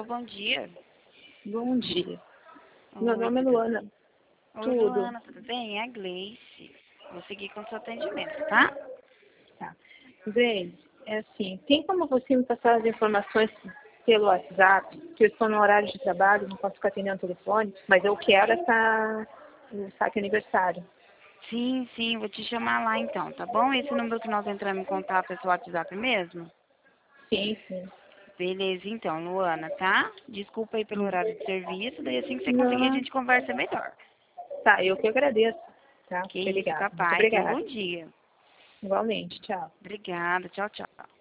bom dia. Bom dia. Meu Oi, nome é tudo Luana. bem? Oi, Tudo. Luana, tudo bem? É a Gleice. Vou seguir com o seu atendimento, tá? Tá. Grace, é assim, tem como você me passar as informações pelo WhatsApp? Que eu estou no horário de trabalho, não posso ficar atendendo o telefone, mas eu quero o saque aniversário. Sim, sim, vou te chamar lá então, tá bom? Esse número que nós entramos em contato é seu WhatsApp mesmo? Sim, sim. Beleza, então, Luana, tá? Desculpa aí pelo horário de serviço, daí assim que você conseguir a Não, gente conversa melhor. tá, eu que agradeço. Tá? Que Muito isso, obrigada. Muito capaz. Tenha um obrigada. bom dia. Igualmente, tchau. Obrigada, tchau, tchau.